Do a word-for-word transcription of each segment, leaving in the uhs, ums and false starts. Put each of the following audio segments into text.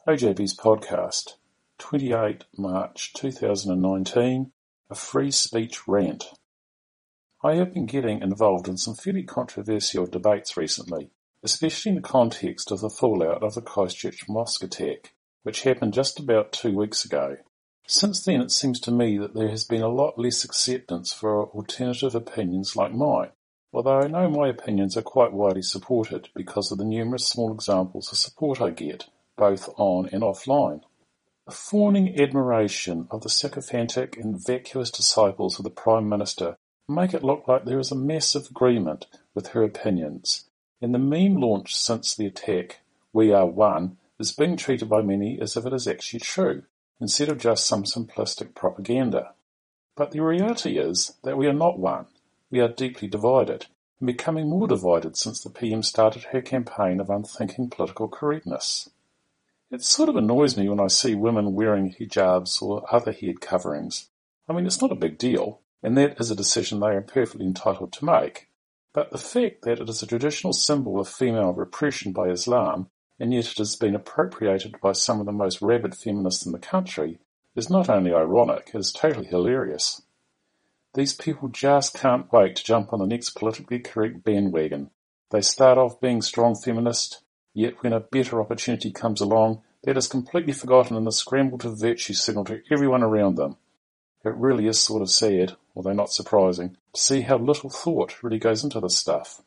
O J B's podcast, twenty-eighth March two thousand nineteen, a free speech rant. I have been getting involved in some fairly controversial debates recently, especially in the context of the fallout of the Christchurch mosque attack, which happened just about two weeks ago. Since then, it seems to me that there has been a lot less acceptance for alternative opinions like mine, although I know my opinions are quite widely supported because of the numerous small examples of support I get, both on and offline. The fawning admiration of the sycophantic and vacuous disciples of the Prime Minister make it look like there is a massive agreement with her opinions, and the meme launched since the attack, "We are one," is being treated by many as if it is actually true, instead of just some simplistic propaganda. But the reality is that we are not one. We are deeply divided, and becoming more divided since the P M started her campaign of unthinking political correctness. It sort of annoys me when I see women wearing hijabs or other head coverings. I mean, it's not a big deal, and that is a decision they are perfectly entitled to make. But the fact that it is a traditional symbol of female repression by Islam, and yet it has been appropriated by some of the most rabid feminists in the country, is not only ironic, it is totally hilarious. These people just can't wait to jump on the next politically correct bandwagon. They start off being strong feminist, yet when a better opportunity comes along, that is completely forgotten in the scramble to virtue signal to everyone around them. It really is sort of sad, although not surprising, to see how little thought really goes into this stuff.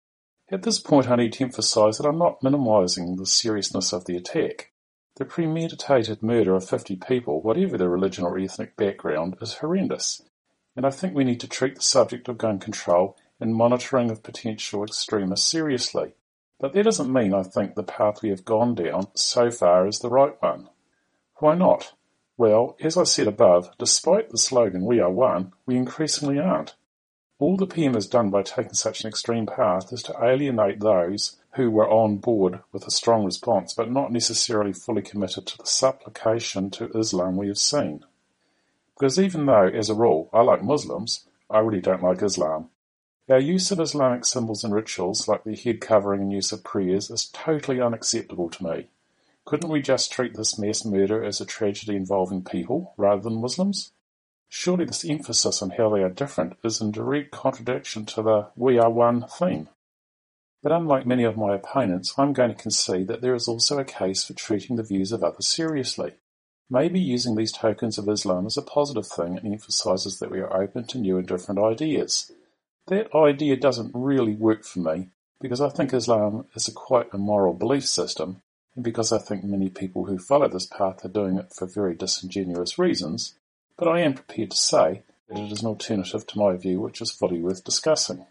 At this point I need to emphasise that I'm not minimising the seriousness of the attack. The premeditated murder of fifty people, whatever their religion or ethnic background, is horrendous, and I think we need to treat the subject of gun control and monitoring of potential extremists seriously. But that doesn't mean I think the path we have gone down so far is the right one. Why not? Well, as I said above, despite the slogan "We are one," we increasingly aren't. All the P M has done by taking such an extreme path is to alienate those who were on board with a strong response but not necessarily fully committed to the supplication to Islam we have seen. Because even though, as a rule, I like Muslims, I really don't like Islam. Our use of Islamic symbols and rituals, like the head covering and use of prayers, is totally unacceptable to me. Couldn't we just treat this mass murder as a tragedy involving people, rather than Muslims? Surely this emphasis on how they are different is in direct contradiction to the "we are one" theme. But unlike many of my opponents, I'm going to concede that there is also a case for treating the views of others seriously. Maybe using these tokens of Islam is a positive thing and emphasises that we are open to new and different ideas. That idea doesn't really work for me, because I think Islam is a quite immoral belief system, and because I think many people who follow this path are doing it for very disingenuous reasons, but I am prepared to say that it is an alternative to my view which is fully worth discussing.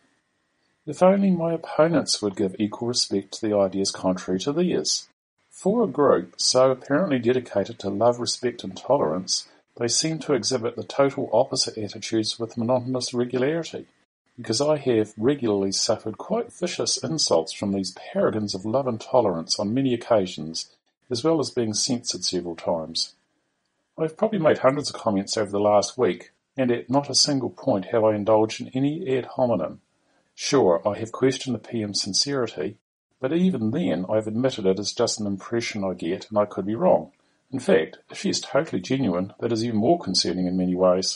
If only my opponents would give equal respect to the ideas contrary to theirs. For a group so apparently dedicated to love, respect and tolerance, they seem to exhibit the total opposite attitudes with monotonous regularity. Because I have regularly suffered quite vicious insults from these paragons of love and tolerance on many occasions, as well as being censored several times. I've probably made hundreds of comments over the last week, and at not a single point have I indulged in any ad hominem. Sure, I have questioned the P M's sincerity, but even then I've admitted it is just an impression I get and I could be wrong. In fact, if she is totally genuine, that is even more concerning in many ways.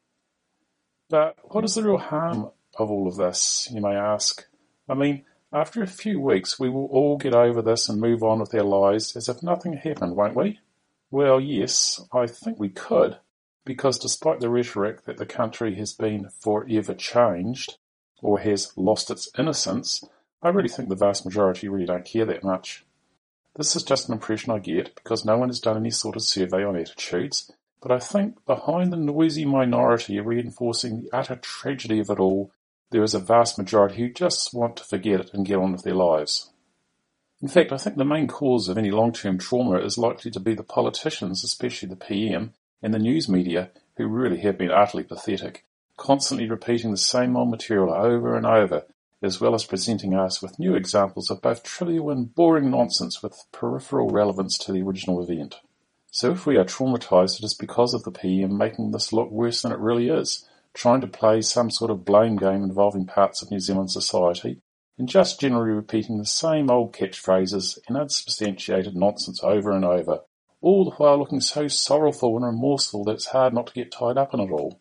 But what is the real harm of all of this, you may ask? I mean, after a few weeks we will all get over this and move on with our lives as if nothing happened, won't we? Well, yes, I think we could, because despite the rhetoric that the country has been forever changed, or has lost its innocence, I really think the vast majority really don't care that much. This is just an impression I get because no one has done any sort of survey on attitudes, but I think behind the noisy minority reinforcing the utter tragedy of it all, there is a vast majority who just want to forget it and get on with their lives. In fact, I think the main cause of any long-term trauma is likely to be the politicians, especially the P M, and the news media, who really have been utterly pathetic, constantly repeating the same old material over and over, as well as presenting us with new examples of both trivial and boring nonsense with peripheral relevance to the original event. So if we are traumatised, it is because of the P M making this look worse than it really is, trying to play some sort of blame game involving parts of New Zealand society, and just generally repeating the same old catchphrases and unsubstantiated nonsense over and over, all the while looking so sorrowful and remorseful that it's hard not to get tied up in it all.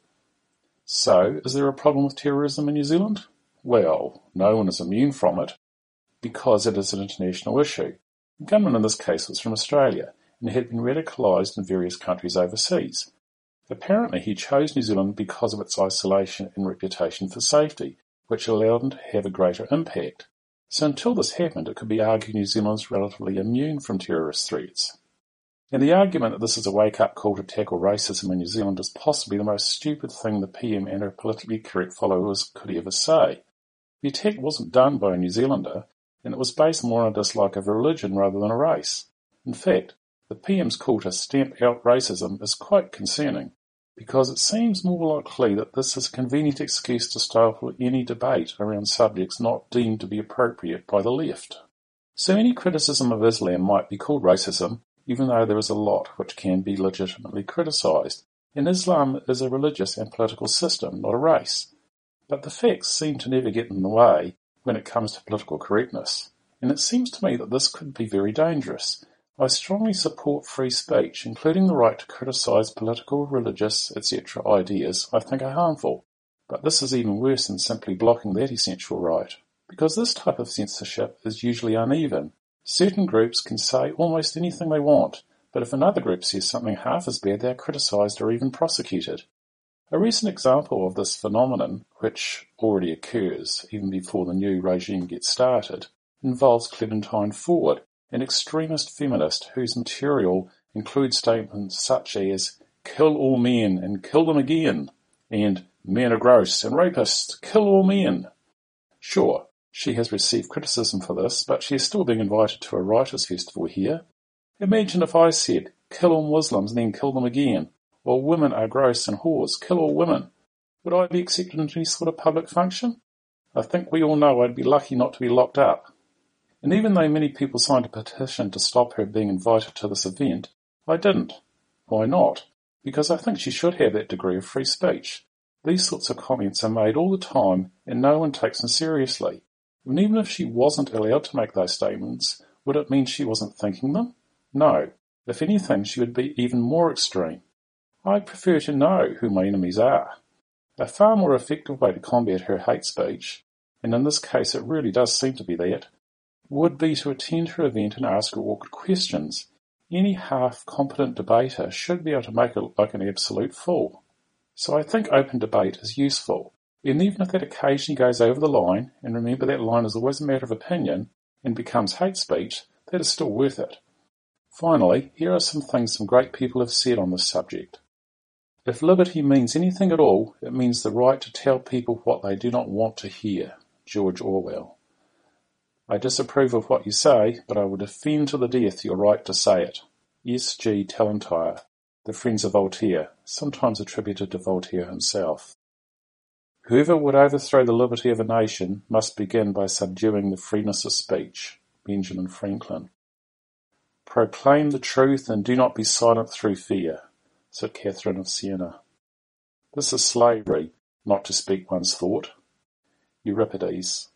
So, is there a problem with terrorism in New Zealand? Well, no one is immune from it, because it is an international issue. The gunman in this case was from Australia, and had been radicalised in various countries overseas. Apparently he chose New Zealand because of its isolation and reputation for safety, which allowed him to have a greater impact. So until this happened, it could be argued New Zealand is relatively immune from terrorist threats. And the argument that this is a wake-up call to tackle racism in New Zealand is possibly the most stupid thing the P M and her politically correct followers could ever say. The attack wasn't done by a New Zealander, and it was based more on a dislike of a religion rather than a race. In fact, the P M's call to stamp out racism is quite concerning, because it seems more likely that this is a convenient excuse to stifle any debate around subjects not deemed to be appropriate by the left. So any criticism of Islam might be called racism, even though there is a lot which can be legitimately criticised, and Islam is a religious and political system, not a race. But the facts seem to never get in the way when it comes to political correctness, and it seems to me that this could be very dangerous. I strongly support free speech, including the right to criticise political, religious, et cetera ideas I think are harmful. But this is even worse than simply blocking that essential right, because this type of censorship is usually uneven. Certain groups can say almost anything they want, but if another group says something half as bad, they are criticised or even prosecuted. A recent example of this phenomenon, which already occurs even before the new regime gets started, involves Clementine Ford, an extremist feminist whose material includes statements such as "kill all men and kill them again," and "men are gross and rapists, kill all men." Sure, she has received criticism for this, but she is still being invited to a writers' festival here. Imagine if I said, "kill all Muslims and then kill them again," or "women are gross and whores, kill all women." Would I be accepted into any sort of public function? I think we all know I'd be lucky not to be locked up. And even though many people signed a petition to stop her being invited to this event, I didn't. Why not? Because I think she should have that degree of free speech. These sorts of comments are made all the time, and no one takes them seriously. And even if she wasn't allowed to make those statements, would it mean she wasn't thinking them? No. If anything, she would be even more extreme. I prefer to know who my enemies are. A far more effective way to combat her hate speech, and in this case it really does seem to be that, would be to attend her event and ask her awkward questions. Any half-competent debater should be able to make it look like an absolute fool. So I think open debate is useful, and even if that occasionally goes over the line, and remember that line is always a matter of opinion, and becomes hate speech, that is still worth it. Finally, here are some things some great people have said on this subject. If liberty means anything at all, it means the right to tell people what they do not want to hear. George Orwell. I disapprove of what you say, but I will defend to the death your right to say it. S. G. Talentire, The Friends of Voltaire, sometimes attributed to Voltaire himself. Whoever would overthrow the liberty of a nation must begin by subduing the freeness of speech. Benjamin Franklin. Proclaim the truth and do not be silent through fear. Said Catherine of Siena. This is slavery, not to speak one's thought. Euripides.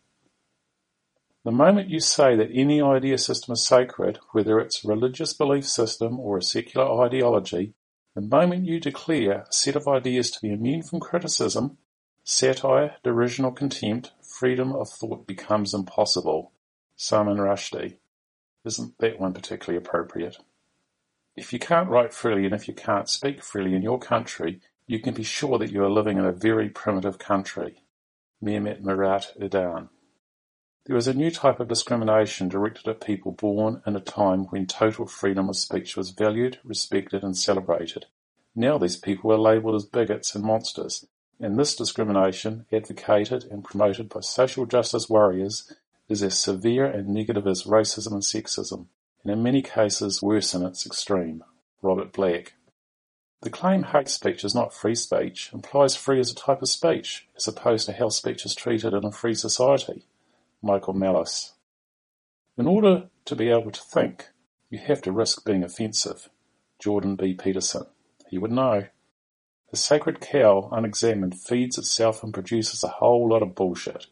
The moment you say that any idea system is sacred, whether it's a religious belief system or a secular ideology, the moment you declare a set of ideas to be immune from criticism, satire, derision or contempt, freedom of thought becomes impossible. Salman Rushdie. Isn't that one particularly appropriate? If you can't write freely and if you can't speak freely in your country, you can be sure that you are living in a very primitive country. Mehmet Murat Erdogan. There is a new type of discrimination directed at people born in a time when total freedom of speech was valued, respected and celebrated. Now these people are labelled as bigots and monsters, and this discrimination, advocated and promoted by social justice warriors, is as severe and negative as racism and sexism, and in many cases worse in its extreme. Robert Black. The claim hate speech is not free speech implies free as a type of speech, as opposed to how speech is treated in a free society. Michael Malice. In order to be able to think, you have to risk being offensive. Jordan B. Peterson. He would know. The sacred cow, unexamined, feeds itself and produces a whole lot of bullshit.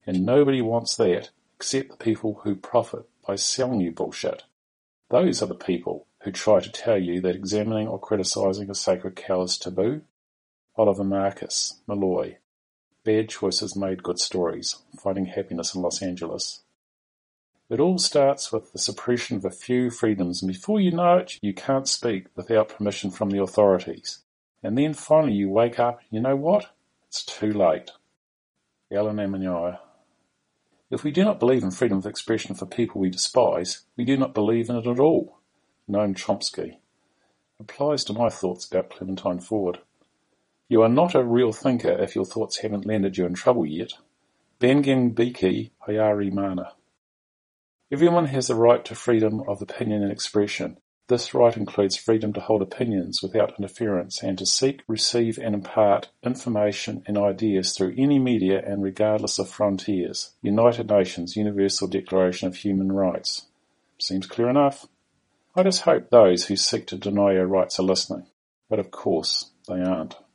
And nobody wants that except the people who profit by selling you bullshit. Those are the people who try to tell you that examining or criticising a sacred cow is taboo. Oliver Marcus, Malloy. Bad choices made good stories. Finding happiness in Los Angeles. It all starts with the suppression of a few freedoms, and before you know it, you can't speak without permission from the authorities. And then finally you wake up, you know what? It's too late. Alan Amaniah. If we do not believe in freedom of expression for people we despise, we do not believe in it at all. Noam Chomsky. Applies to my thoughts about Clementine Ford. You are not a real thinker if your thoughts haven't landed you in trouble yet. Bangambiki Hayarimana. Everyone has the right to freedom of opinion and expression. This right includes freedom to hold opinions without interference and to seek, receive and impart information and ideas through any media and regardless of frontiers. United Nations Universal Declaration of Human Rights. Seems clear enough? I just hope those who seek to deny our rights are listening. But of course, they aren't.